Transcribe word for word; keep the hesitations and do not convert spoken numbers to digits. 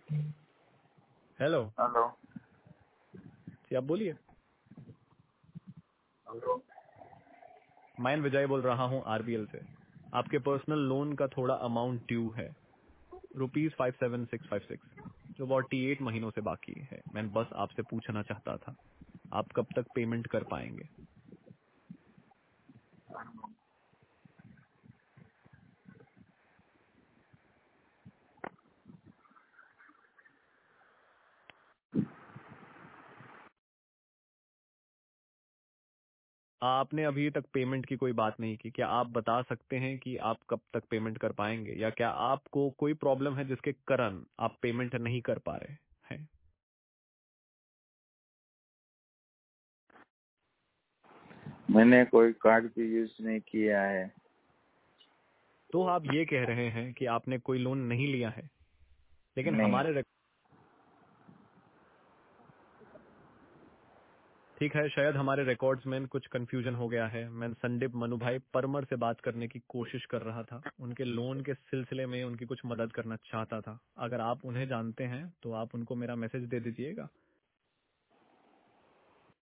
Hello hello. जी, आप बोलिए। Hello. मैं विजय बोल रहा हूँ आरबीएल से। आपके पर्सनल लोन का थोड़ा अमाउंट ड्यू है, rupees five seven six five six, जो फोर्टी एट महीनों से बाकी है। मैं बस आपसे पूछना चाहता था, आप कब तक पेमेंट कर पाएंगे? आपने अभी तक पेमेंट की कोई बात नहीं की। क्या आप बता सकते हैं कि आप कब तक पेमेंट कर पाएंगे, या क्या आपको कोई प्रॉब्लम है जिसके कारण आप पेमेंट नहीं कर पा रहे हैं? मैंने कोई कार्ड भी यूज नहीं किया है। तो आप ये कह रहे हैं कि आपने कोई लोन नहीं लिया है, लेकिन नहीं। हमारे ठीक है, शायद हमारे रिकॉर्ड्स में कुछ कंफ्यूजन हो गया है। मैं संदीप मनुभाई परमर से बात करने की कोशिश कर रहा था। उनके लोन के सिलसिले में उनकी कुछ मदद करना चाहता था। अगर आप उन्हें जानते हैं तो आप उनको मेरा मैसेज दे दीजिएगा।